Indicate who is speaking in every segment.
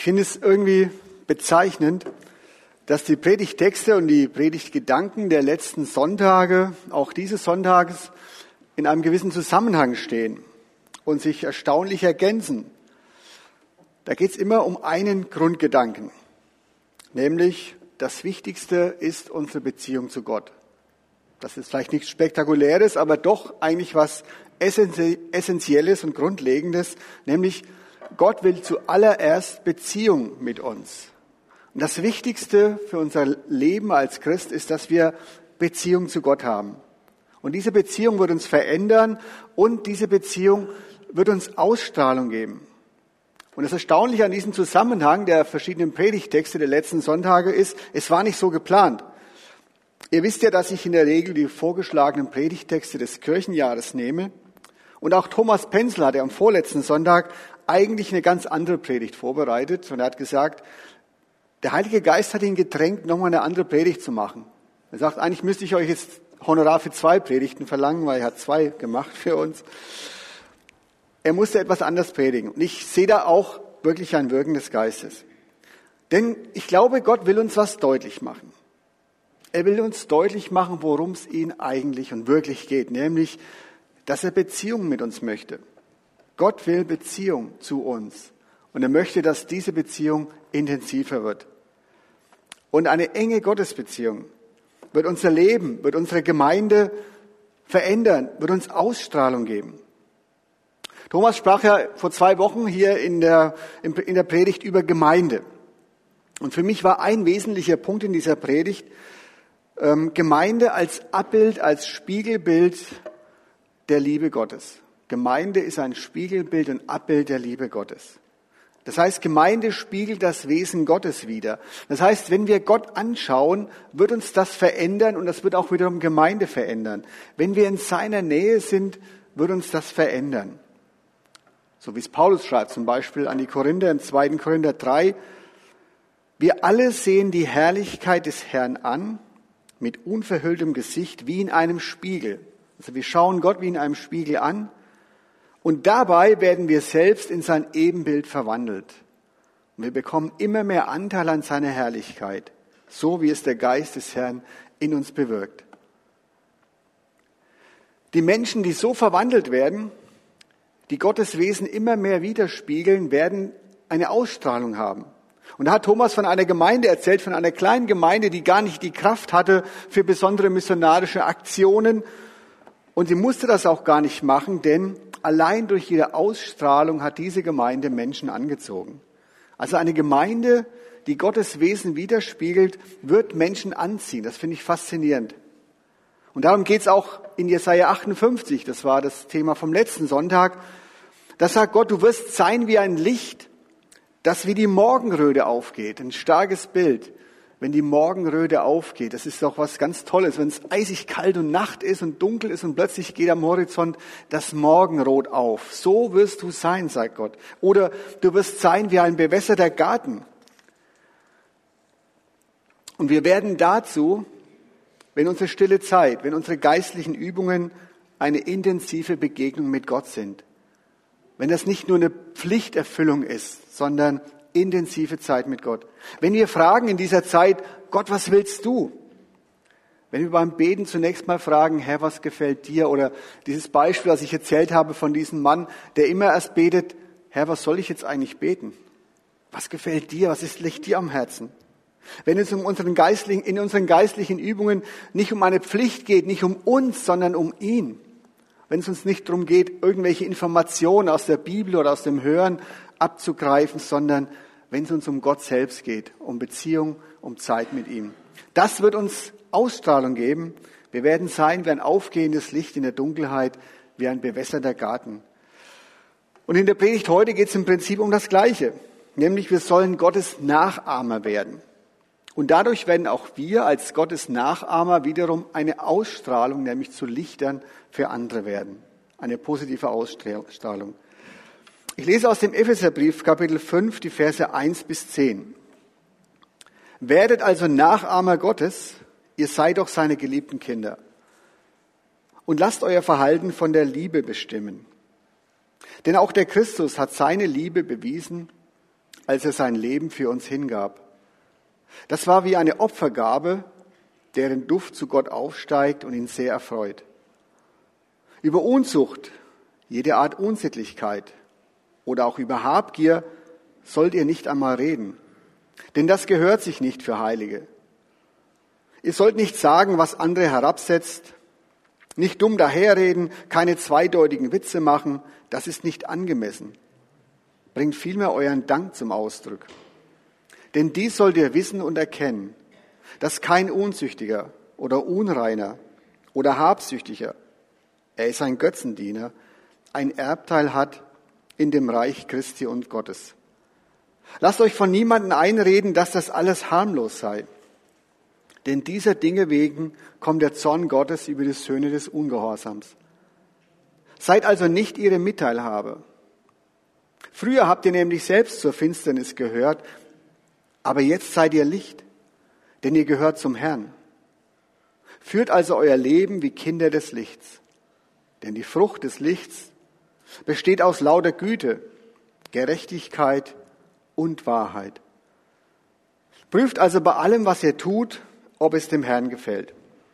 Speaker 1: finde es irgendwie bezeichnend, dass die Predigttexte und die Predigtgedanken der letzten Sonntage, auch dieses Sonntages, in einem gewissen Zusammenhang stehen und sich erstaunlich ergänzen. Da geht es immer um einen Grundgedanken, nämlich das Wichtigste ist unsere Beziehung zu Gott. Das ist vielleicht nichts Spektakuläres, aber doch eigentlich was Essentielles und Grundlegendes, nämlich Gott will zuallererst Beziehung mit uns. Und das Wichtigste für unser Leben als Christ ist, dass wir Beziehung zu Gott haben. Und diese Beziehung wird uns verändern und diese Beziehung wird uns Ausstrahlung geben. Und das Erstaunliche an diesem Zusammenhang der verschiedenen Predigttexte der letzten Sonntage ist, es war nicht so geplant. Ihr wisst ja, dass ich in der Regel die vorgeschlagenen Predigttexte des Kirchenjahres nehme. Und auch Thomas Penzel hatte am vorletzten Sonntag eigentlich eine ganz andere Predigt vorbereitet. Und er hat gesagt, der Heilige Geist hat ihn gedrängt, nochmal eine andere Predigt zu machen. Er sagt, eigentlich müsste ich euch jetzt Honorar für 2 Predigten verlangen, weil er hat 2 gemacht für uns. Er musste etwas anders predigen. Und ich sehe da auch wirklich ein Wirken des Geistes. Denn ich glaube, Gott will uns was deutlich machen. Er will uns deutlich machen, worum es ihm eigentlich und wirklich geht. Nämlich, dass er Beziehung mit uns möchte. Gott will Beziehung zu uns. Und er möchte, dass diese Beziehung intensiver wird. Und eine enge Gottesbeziehung wird unser Leben, wird unsere Gemeinde verändern, wird uns Ausstrahlung geben. Thomas sprach ja vor 2 Wochen hier in der Predigt über Gemeinde. Und für mich war ein wesentlicher Punkt in dieser Predigt, Gemeinde als Abbild, als Spiegelbild der Liebe Gottes. Gemeinde ist ein Spiegelbild und Abbild der Liebe Gottes. Das heißt, Gemeinde spiegelt das Wesen Gottes wider. Das heißt, wenn wir Gott anschauen, wird uns das verändern und das wird auch wiederum Gemeinde verändern. Wenn wir in seiner Nähe sind, wird uns das verändern. So wie es Paulus schreibt, zum Beispiel an die Korinther im 2. Korinther 3. Wir alle sehen die Herrlichkeit des Herrn an, mit unverhülltem Gesicht, wie in einem Spiegel. Also wir schauen Gott wie in einem Spiegel an. Und dabei werden wir selbst in sein Ebenbild verwandelt. Und wir bekommen immer mehr Anteil an seiner Herrlichkeit, so wie es der Geist des Herrn in uns bewirkt. Die Menschen, die so verwandelt werden, die Gottes Wesen immer mehr widerspiegeln, werden eine Ausstrahlung haben. Und da hat Thomas von einer Gemeinde erzählt, von einer kleinen Gemeinde, die gar nicht die Kraft hatte für besondere missionarische Aktionen. Und sie musste das auch gar nicht machen, denn allein durch ihre Ausstrahlung hat diese Gemeinde Menschen angezogen. Also eine Gemeinde, die Gottes Wesen widerspiegelt, wird Menschen anziehen. Das finde ich faszinierend. Und darum geht es auch in Jesaja 58, das war das Thema vom letzten Sonntag. Da sagt Gott, du wirst sein wie ein Licht, das wie die Morgenröte aufgeht. Ein starkes Bild. Wenn die Morgenröte aufgeht, das ist doch was ganz Tolles, wenn es eisig kalt und Nacht ist und dunkel ist und plötzlich geht am Horizont das Morgenrot auf. So wirst du sein, sagt Gott. Oder du wirst sein wie ein bewässerter Garten. Und wir werden dazu, wenn unsere stille Zeit, wenn unsere geistlichen Übungen eine intensive Begegnung mit Gott sind. Wenn das nicht nur eine Pflichterfüllung ist, sondern intensive Zeit mit Gott. Wenn wir fragen in dieser Zeit, Gott, was willst du? Wenn wir beim Beten zunächst mal fragen, Herr, was gefällt dir? Oder dieses Beispiel, das ich erzählt habe von diesem Mann, der immer erst betet, Herr, was soll ich jetzt eigentlich beten? Was gefällt dir? Was liegt dir am Herzen? Wenn es in unseren geistlichen Übungen nicht um eine Pflicht geht, nicht um uns, sondern um ihn. Wenn es uns nicht darum geht, irgendwelche Informationen aus der Bibel oder aus dem Hören abzugreifen, sondern wenn es uns um Gott selbst geht, um Beziehung, um Zeit mit ihm. Das wird uns Ausstrahlung geben. Wir werden sein wie ein aufgehendes Licht in der Dunkelheit, wie ein bewässerter Garten. Und in der Predigt heute geht es im Prinzip um das Gleiche, nämlich wir sollen Gottes Nachahmer werden. Und dadurch werden auch wir als Gottes Nachahmer wiederum eine Ausstrahlung, nämlich zu Lichtern für andere werden. Eine positive Ausstrahlung. Ich lese aus dem Epheserbrief, Kapitel 5, die Verse 1 bis 10. Werdet also Nachahmer Gottes, ihr seid doch seine geliebten Kinder. Und lasst euer Verhalten von der Liebe bestimmen. Denn auch der Christus hat seine Liebe bewiesen. als er sein Leben für uns hingab. Das war wie eine Opfergabe, deren Duft zu Gott aufsteigt und ihn sehr erfreut. Über Unzucht, jede Art Unsittlichkeit oder auch über Habgier sollt ihr nicht einmal reden, denn das gehört sich nicht für Heilige. Ihr sollt nicht sagen, was andere herabsetzt, nicht dumm daherreden, keine zweideutigen Witze machen, das ist nicht angemessen. Bringt vielmehr euren Dank zum Ausdruck. Denn dies sollt ihr wissen und erkennen, dass kein Unzüchtiger oder Unreiner oder Habsüchtiger, er ist ein Götzendiener, ein Erbteil hat in dem Reich Christi und Gottes. Lasst euch von niemandem einreden, dass das alles harmlos sei. Denn dieser Dinge wegen kommt der Zorn Gottes über die Söhne des Ungehorsams. Seid also nicht ihre Mitteilhaber. Früher habt ihr nämlich selbst zur Finsternis gehört, aber jetzt seid ihr Licht, denn ihr gehört zum Herrn. Führt also euer Leben wie Kinder des Lichts. Denn die Frucht des Lichts besteht aus lauter Güte, Gerechtigkeit und Wahrheit. Prüft also bei allem, was ihr tut, ob es dem Herrn gefällt.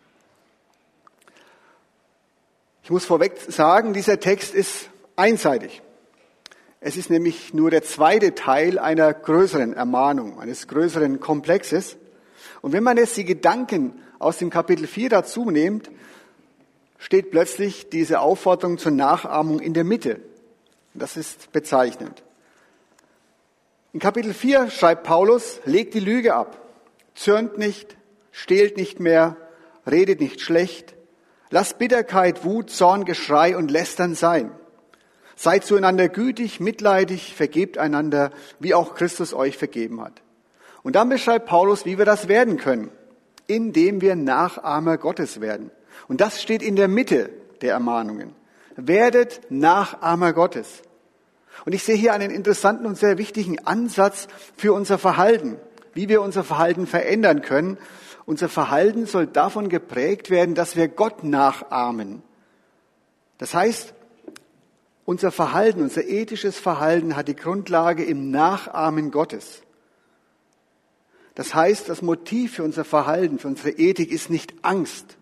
Speaker 1: Ich muss vorweg sagen, dieser Text ist einseitig. Es ist nämlich nur der zweite Teil einer größeren Ermahnung, eines größeren Komplexes. Und wenn man jetzt die Gedanken aus dem Kapitel 4 dazu nimmt, steht plötzlich diese Aufforderung zur Nachahmung in der Mitte. Das ist bezeichnend. In Kapitel 4 schreibt Paulus, legt die Lüge ab, zürnt nicht, stehlt nicht mehr, redet nicht schlecht, lasst Bitterkeit, Wut, Zorn, Geschrei und Lästern sein. Seid zueinander gütig, mitleidig, vergebt einander, wie auch Christus euch vergeben hat. Und dann beschreibt Paulus, wie wir das werden können, indem wir Nachahmer Gottes werden. Und das steht in der Mitte der Ermahnungen. Werdet Nachahmer Gottes. Und ich sehe hier einen interessanten und sehr wichtigen Ansatz für unser Verhalten, wie wir unser Verhalten verändern können. Unser Verhalten soll davon geprägt werden, dass wir Gott nachahmen. Das heißt, unser Verhalten, unser ethisches Verhalten hat die Grundlage im Nachahmen Gottes. Das heißt, das Motiv für unser Verhalten, für unsere Ethik ist nicht Angst.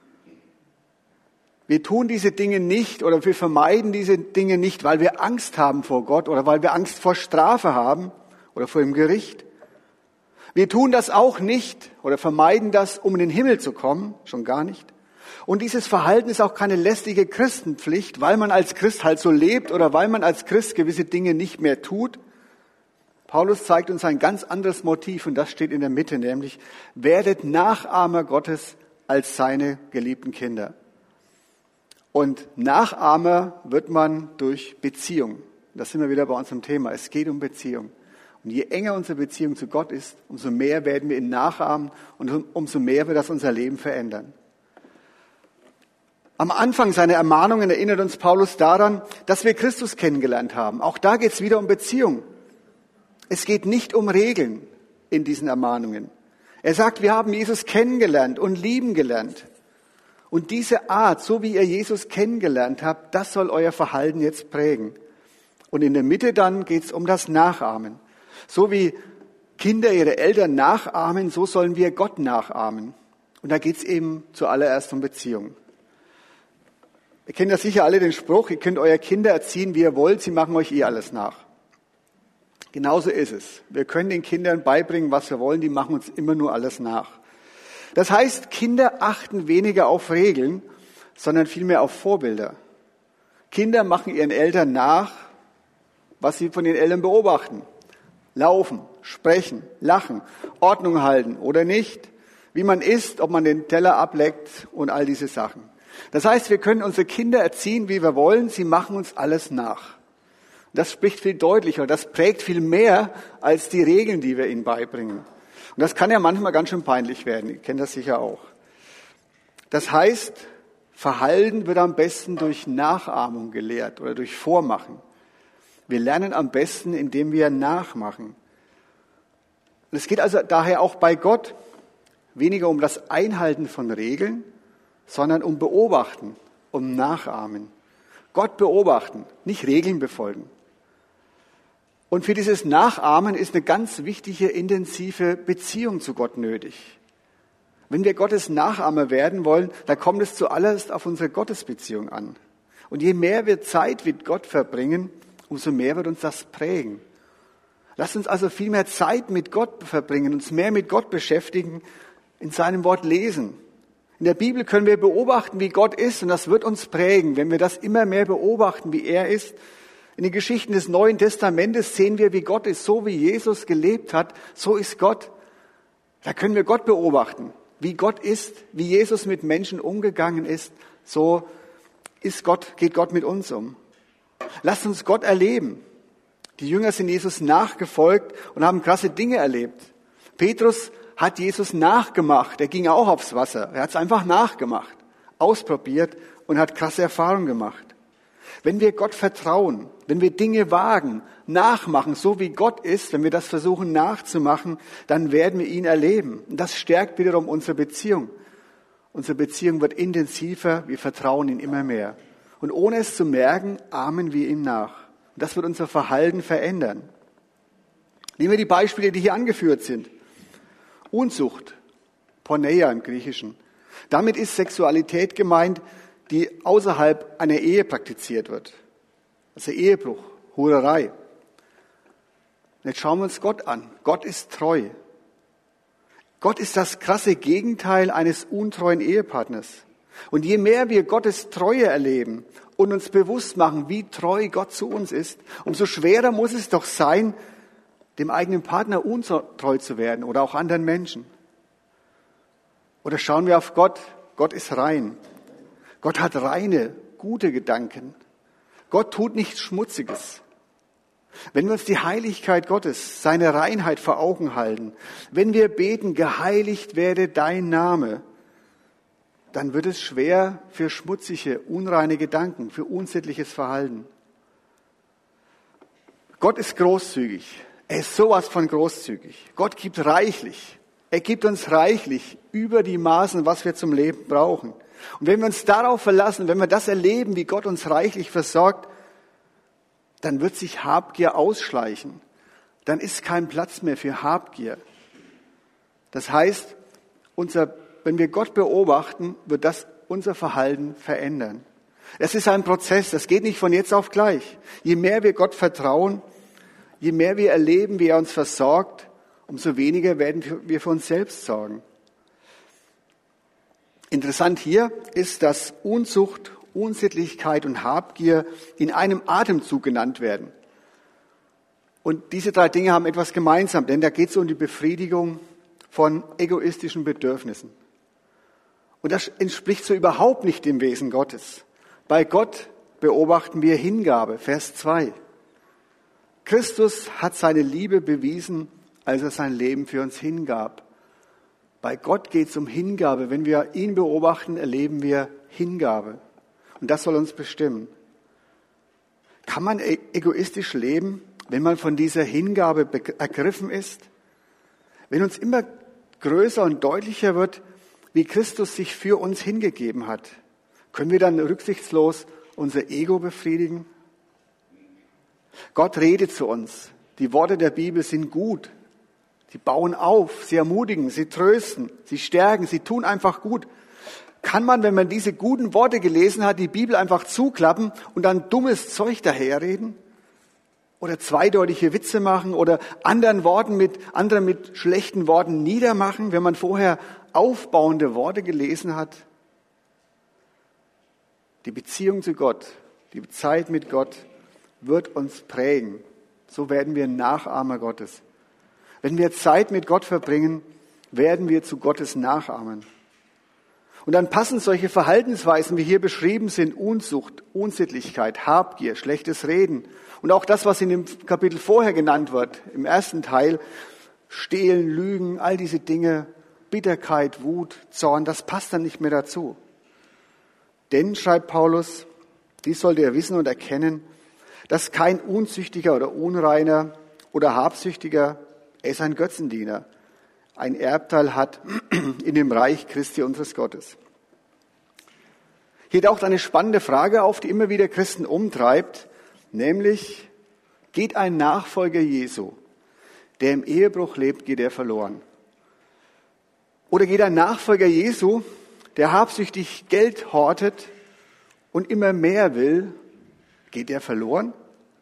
Speaker 1: Wir tun diese Dinge nicht oder wir vermeiden diese Dinge nicht, weil wir Angst haben vor Gott oder weil wir Angst vor Strafe haben oder vor dem Gericht. Wir tun das auch nicht oder vermeiden das, um in den Himmel zu kommen, schon gar nicht. Und dieses Verhalten ist auch keine lästige Christenpflicht, weil man als Christ halt so lebt oder weil man als Christ gewisse Dinge nicht mehr tut. Paulus zeigt uns ein ganz anderes Motiv und das steht in der Mitte, nämlich werdet Nachahmer Gottes als seine geliebten Kinder. Und Nachahmer wird man durch Beziehung. Das sind wir wieder bei unserem Thema. Es geht um Beziehung. Und je enger unsere Beziehung zu Gott ist, umso mehr werden wir ihn nachahmen und umso mehr wird das unser Leben verändern. Am Anfang seiner Ermahnungen erinnert uns Paulus daran, dass wir Christus kennengelernt haben. Auch da geht es wieder um Beziehung. Es geht nicht um Regeln in diesen Ermahnungen. Er sagt, wir haben Jesus kennengelernt und lieben gelernt. Und diese Art, so wie ihr Jesus kennengelernt habt, das soll euer Verhalten jetzt prägen. Und in der Mitte dann geht es um das Nachahmen. So wie Kinder ihre Eltern nachahmen, so sollen wir Gott nachahmen. Und da geht es eben zuallererst um Beziehung. Ihr kennt ja sicher alle den Spruch, ihr könnt euer Kinder erziehen, wie ihr wollt, sie machen euch eh alles nach. Genauso ist es. Wir können den Kindern beibringen, was wir wollen, die machen uns immer nur alles nach. Das heißt, Kinder achten weniger auf Regeln, sondern vielmehr auf Vorbilder. Kinder machen ihren Eltern nach, was sie von den Eltern beobachten. Laufen, sprechen, lachen, Ordnung halten oder nicht, wie man isst, ob man den Teller ableckt und all diese Sachen. Das heißt, wir können unsere Kinder erziehen, wie wir wollen, sie machen uns alles nach. Das spricht viel deutlicher, das prägt viel mehr als die Regeln, die wir ihnen beibringen. Und das kann ja manchmal ganz schön peinlich werden, ihr kennt das sicher auch. Das heißt, Verhalten wird am besten durch Nachahmung gelehrt oder durch Vormachen. Wir lernen am besten, indem wir nachmachen. Und es geht also daher auch bei Gott weniger um das Einhalten von Regeln, sondern um Beobachten, um Nachahmen. Gott beobachten, nicht Regeln befolgen. Und für dieses Nachahmen ist eine ganz wichtige, intensive Beziehung zu Gott nötig. Wenn wir Gottes Nachahmer werden wollen, dann kommt es zuallererst auf unsere Gottesbeziehung an. Und je mehr wir Zeit mit Gott verbringen, umso mehr wird uns das prägen. Lasst uns also viel mehr Zeit mit Gott verbringen, uns mehr mit Gott beschäftigen, in seinem Wort lesen. In der Bibel können wir beobachten, wie Gott ist, und das wird uns prägen, wenn wir das immer mehr beobachten, wie er ist. In den Geschichten des Neuen Testamentes sehen wir, wie Gott ist. So wie Jesus gelebt hat, so ist Gott. Da können wir Gott beobachten, wie Gott ist, wie Jesus mit Menschen umgegangen ist. So ist Gott, geht Gott mit uns um. Lasst uns Gott erleben. Die Jünger sind Jesus nachgefolgt und haben krasse Dinge erlebt. Petrus hat Jesus nachgemacht. Er ging auch aufs Wasser. Er hat es einfach nachgemacht, ausprobiert und hat krasse Erfahrungen gemacht. Wenn wir Gott vertrauen, wenn wir Dinge wagen, nachmachen, so wie Gott ist, wenn wir das versuchen nachzumachen, dann werden wir ihn erleben. Und das stärkt wiederum unsere Beziehung. Unsere Beziehung wird intensiver, wir vertrauen ihm immer mehr. Und ohne es zu merken, ahmen wir ihm nach. Und das wird unser Verhalten verändern. Nehmen wir die Beispiele, die hier angeführt sind. Unzucht, Porneia im Griechischen. Damit ist Sexualität gemeint, die außerhalb einer Ehe praktiziert wird. Also Ehebruch, Hurerei. Und jetzt schauen wir uns Gott an. Gott ist treu. Gott ist das krasse Gegenteil eines untreuen Ehepartners. Und je mehr wir Gottes Treue erleben und uns bewusst machen, wie treu Gott zu uns ist, umso schwerer muss es doch sein, dem eigenen Partner untreu zu werden oder auch anderen Menschen. Oder schauen wir auf Gott. Gott ist rein. Gott hat reine, gute Gedanken. Gott tut nichts Schmutziges. Wenn wir uns die Heiligkeit Gottes, seine Reinheit vor Augen halten, wenn wir beten, geheiligt werde dein Name, dann wird es schwer für schmutzige, unreine Gedanken, für unsittliches Verhalten. Gott ist großzügig. Er ist sowas von großzügig. Gott gibt reichlich. Er gibt uns reichlich über die Maßen, was wir zum Leben brauchen. Und wenn wir uns darauf verlassen, wenn wir das erleben, wie Gott uns reichlich versorgt, dann wird sich Habgier ausschleichen. Dann ist kein Platz mehr für Habgier. Das heißt, wenn wir Gott beobachten, wird das unser Verhalten verändern. Es ist ein Prozess, das geht nicht von jetzt auf gleich. Je mehr wir Gott vertrauen, je mehr wir erleben, wie er uns versorgt, umso weniger werden wir für uns selbst sorgen. Interessant hier ist, dass Unzucht, Unsittlichkeit und Habgier in einem Atemzug genannt werden. Und diese drei Dinge haben etwas gemeinsam, denn da geht es um die Befriedigung von egoistischen Bedürfnissen. Und das entspricht so überhaupt nicht dem Wesen Gottes. Bei Gott beobachten wir Hingabe, Vers 2. Christus hat seine Liebe bewiesen, als er sein Leben für uns hingab. Bei Gott geht es um Hingabe. Wenn wir ihn beobachten, erleben wir Hingabe. Und das soll uns bestimmen. Kann man egoistisch leben, wenn man von dieser Hingabe ergriffen ist? Wenn uns immer größer und deutlicher wird, wie Christus sich für uns hingegeben hat, können wir dann rücksichtslos unser Ego befriedigen? Gott redet zu uns. Die Worte der Bibel sind gut. Sie bauen auf, sie ermutigen, sie trösten, sie stärken, sie tun einfach gut. Kann man, wenn man diese guten Worte gelesen hat, die Bibel einfach zuklappen und dann dummes Zeug daherreden? Oder zweideutige Witze machen oder andere mit schlechten Worten niedermachen, wenn man vorher aufbauende Worte gelesen hat? Die Beziehung zu Gott, die Zeit mit Gott wird uns prägen. So werden wir Nachahmer Gottes. Wenn wir Zeit mit Gott verbringen, werden wir zu Gottes Nachahmen. Und dann passen solche Verhaltensweisen, wie hier beschrieben sind, Unzucht, Unsittlichkeit, Habgier, schlechtes Reden und auch das, was in dem Kapitel vorher genannt wird, im ersten Teil, Stehlen, Lügen, all diese Dinge, Bitterkeit, Wut, Zorn, das passt dann nicht mehr dazu. Denn, schreibt Paulus, dies sollt ihr wissen und erkennen, dass kein Unzüchtiger oder Unreiner oder Habsüchtiger, er ist ein Götzendiener, ein Erbteil hat in dem Reich Christi unseres Gottes. Hier taucht eine spannende Frage auf, die immer wieder Christen umtreibt, nämlich, Geht ein Nachfolger Jesu, der im Ehebruch lebt, geht er verloren? Oder geht ein Nachfolger Jesu, der habsüchtig Geld hortet und immer mehr will, geht er verloren?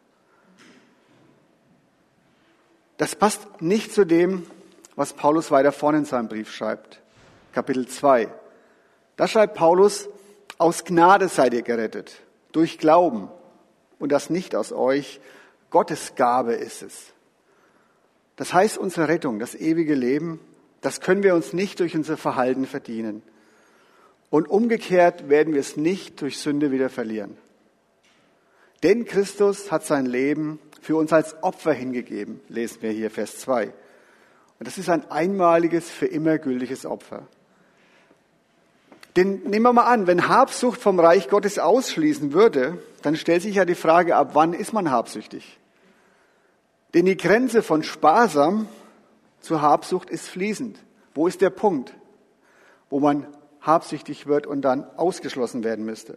Speaker 1: Das passt nicht zu dem, was Paulus weiter vorne in seinem Brief schreibt. Kapitel 2. Da schreibt Paulus, aus Gnade seid ihr gerettet, durch Glauben. Und das nicht aus euch, Gottes Gabe ist es. Das heißt, unsere Rettung, das ewige Leben, das können wir uns nicht durch unser Verhalten verdienen. Und umgekehrt werden wir es nicht durch Sünde wieder verlieren. Denn Christus hat sein Leben für uns als Opfer hingegeben, lesen wir hier Vers 2. Und das ist ein einmaliges, für immer gültiges Opfer. Denn nehmen wir mal an, wenn Habsucht vom Reich Gottes ausschließen würde, dann stellt sich ja die Frage, ab wann ist man habsüchtig? Denn die Grenze von sparsam zur Habsucht ist fließend. Wo ist der Punkt, wo man habsüchtig wird und dann ausgeschlossen werden müsste?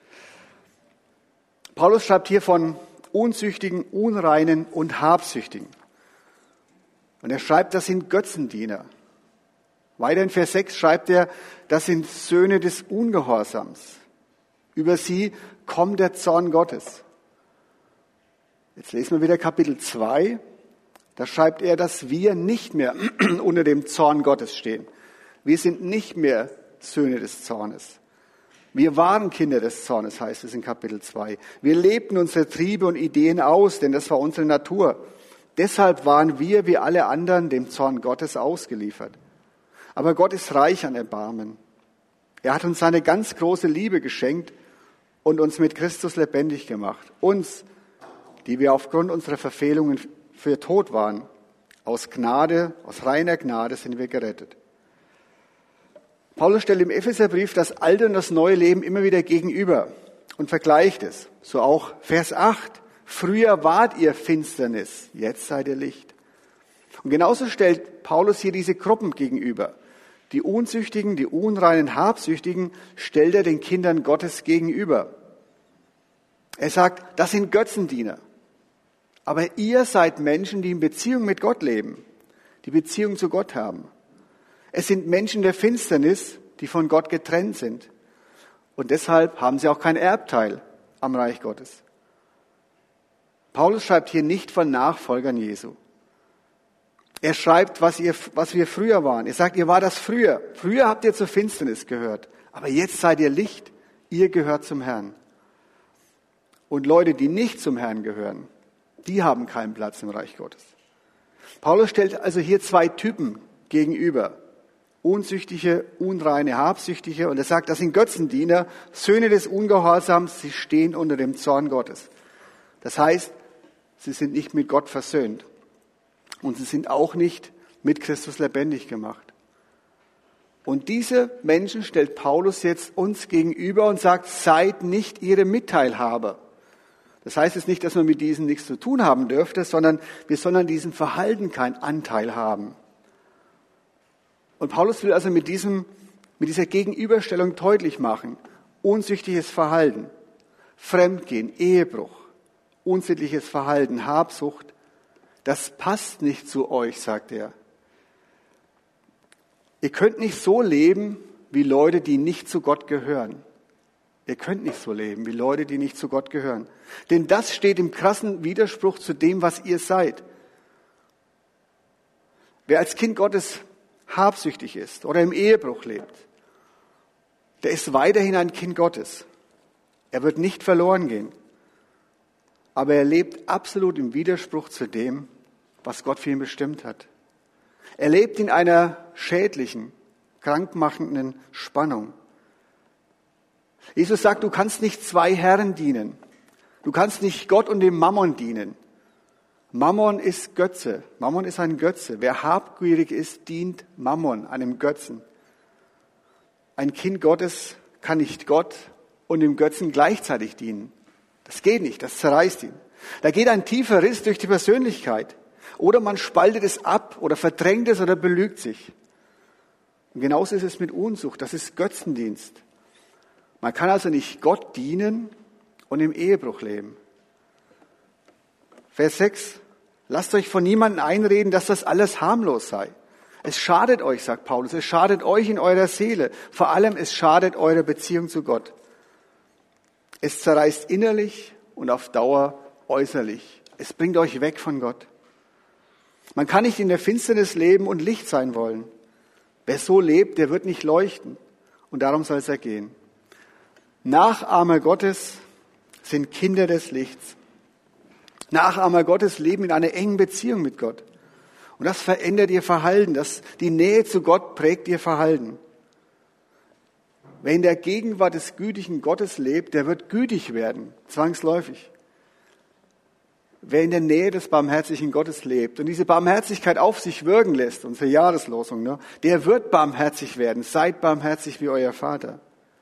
Speaker 1: Paulus schreibt hier von Unzüchtigen, Unreinen und Habsüchtigen. Und er schreibt, das sind Götzendiener. Weiter in Vers 6 schreibt er, das sind Söhne des Ungehorsams. Über sie kommt der Zorn Gottes. Jetzt lesen wir wieder Kapitel 2. Da schreibt er, dass wir nicht mehr unter dem Zorn Gottes stehen. Wir sind nicht mehr Söhne des Zornes. Wir waren Kinder des Zornes, heißt es in Kapitel 2. Wir lebten unsere Triebe und Ideen aus, denn das war unsere Natur. Deshalb waren wir, wie alle anderen, dem Zorn Gottes ausgeliefert. Aber Gott ist reich an Erbarmen. Er hat uns seine ganz große Liebe geschenkt und uns mit Christus lebendig gemacht. Uns, die wir aufgrund unserer Verfehlungen für tot waren. Aus Gnade, aus reiner Gnade sind wir gerettet. Paulus stellt im Epheserbrief das alte und das neue Leben immer wieder gegenüber und vergleicht es. So auch Vers 8. Früher wart ihr Finsternis, jetzt seid ihr Licht. Und genauso stellt Paulus hier diese Gruppen gegenüber. Die Unzüchtigen, die Unreinen, Habsüchtigen stellt er den Kindern Gottes gegenüber. Er sagt, das sind Götzendiener. Aber ihr seid Menschen, die in Beziehung mit Gott leben, die Beziehung zu Gott haben. Es sind Menschen der Finsternis, die von Gott getrennt sind. Und deshalb haben sie auch kein Erbteil am Reich Gottes. Paulus schreibt hier nicht von Nachfolgern Jesu. Er schreibt, was wir früher waren. Er sagt, ihr war das früher. Früher habt ihr zur Finsternis gehört. Aber jetzt seid ihr Licht. Ihr gehört zum Herrn. Und Leute, die nicht zum Herrn gehören, die haben keinen Platz im Reich Gottes. Paulus stellt also hier zwei Typen gegenüber. Unzüchtige, unreine, Habsüchtige. Und er sagt, das sind Götzendiener, Söhne des Ungehorsams. Sie stehen unter dem Zorn Gottes. Das heißt, sie sind nicht mit Gott versöhnt. Und sie sind auch nicht mit Christus lebendig gemacht. Und diese Menschen stellt Paulus jetzt uns gegenüber und sagt, seid nicht ihre Mitteilhaber. Das heißt jetzt nicht, dass man mit diesen nichts zu tun haben dürfte, sondern wir sollen an diesem Verhalten keinen Anteil haben. Und Paulus will also mit dieser Gegenüberstellung deutlich machen, unzüchtiges Verhalten, Fremdgehen, Ehebruch, unsittliches Verhalten, Habsucht, das passt nicht zu euch, sagt er. Ihr könnt nicht so leben wie Leute, die nicht zu Gott gehören. Ihr könnt nicht so leben wie Leute, die nicht zu Gott gehören. Denn das steht im krassen Widerspruch zu dem, was ihr seid. Wer als Kind Gottes habsüchtig ist oder im Ehebruch lebt, der ist weiterhin ein Kind Gottes. Er wird nicht verloren gehen. Aber er lebt absolut im Widerspruch zu dem, was Gott für ihn bestimmt hat. Er lebt in einer schädlichen, krankmachenden Spannung. Jesus sagt, du kannst nicht zwei Herren dienen. Du kannst nicht Gott und dem Mammon dienen. Mammon ist Götze. Mammon ist ein Götze. Wer habgierig ist, dient Mammon, einem Götzen. Ein Kind Gottes kann nicht Gott und dem Götzen gleichzeitig dienen. Das geht nicht, das zerreißt ihn. Da geht ein tiefer Riss durch die Persönlichkeit. Oder man spaltet es ab oder verdrängt es oder belügt sich. Und genauso ist es mit Unzucht. Das ist Götzendienst. Man kann also nicht Gott dienen und im Ehebruch leben. Vers 6. Lasst euch von niemandem einreden, dass das alles harmlos sei. Es schadet euch, sagt Paulus, es schadet euch in eurer Seele. Vor allem, es schadet eure Beziehung zu Gott. Es zerreißt innerlich und auf Dauer äußerlich. Es bringt euch weg von Gott. Man kann nicht in der Finsternis leben und Licht sein wollen. Wer so lebt, der wird nicht leuchten. Und darum soll es ergehen. Nachahmer Gottes sind Kinder des Lichts. Nachahmer Gottes leben in einer engen Beziehung mit Gott. Und das verändert ihr Verhalten. Die Nähe zu Gott prägt ihr Verhalten. Wer in der Gegenwart des gütigen Gottes lebt, der wird gütig werden, zwangsläufig. Wer in der Nähe des barmherzigen Gottes lebt und diese Barmherzigkeit auf sich wirken lässt, unsere Jahreslosung, der wird barmherzig werden. Seid barmherzig wie euer Vater.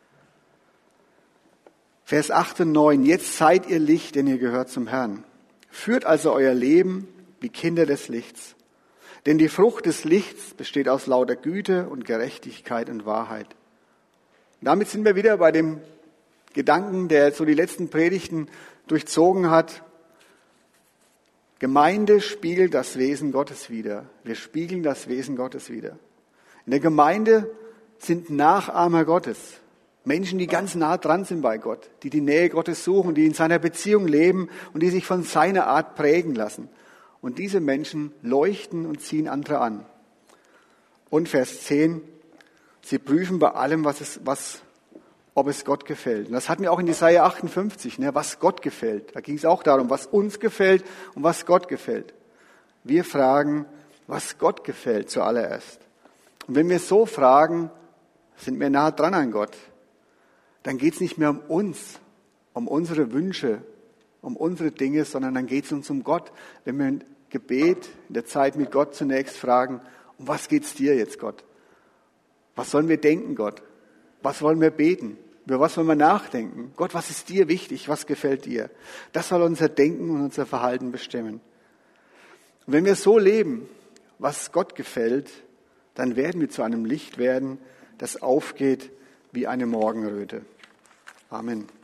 Speaker 1: Vers 8 und 9. Jetzt seid ihr Licht, denn ihr gehört zum Herrn. Führt also euer Leben wie Kinder des Lichts. Denn die Frucht des Lichts besteht aus lauter Güte und Gerechtigkeit und Wahrheit. Und damit sind wir wieder bei dem Gedanken, der so die letzten Predigten durchzogen hat. Gemeinde spiegelt das Wesen Gottes wider. Wir spiegeln das Wesen Gottes wider. In der Gemeinde sind Nachahmer Gottes. Menschen, die ganz nah dran sind bei Gott, die die Nähe Gottes suchen, die in seiner Beziehung leben und die sich von seiner Art prägen lassen. Und diese Menschen leuchten und ziehen andere an. Und Vers 10, sie prüfen bei allem, ob es Gott gefällt. Und das hatten wir auch in Jesaja 58, was Gott gefällt. Da ging es auch darum, was uns gefällt und was Gott gefällt. Wir fragen, was Gott gefällt zuallererst. Und wenn wir so fragen, sind wir nah dran an Gott. Dann geht es nicht mehr um uns, um unsere Wünsche, um unsere Dinge, sondern dann geht es uns um Gott. Wenn wir im Gebet, in der Zeit mit Gott zunächst fragen, um was geht's dir jetzt, Gott? Was sollen wir denken, Gott? Was wollen wir beten? Über was wollen wir nachdenken? Gott, was ist dir wichtig? Was gefällt dir? Das soll unser Denken und unser Verhalten bestimmen. Und wenn wir so leben, was Gott gefällt, dann werden wir zu einem Licht werden, das aufgeht wie eine Morgenröte. Amen.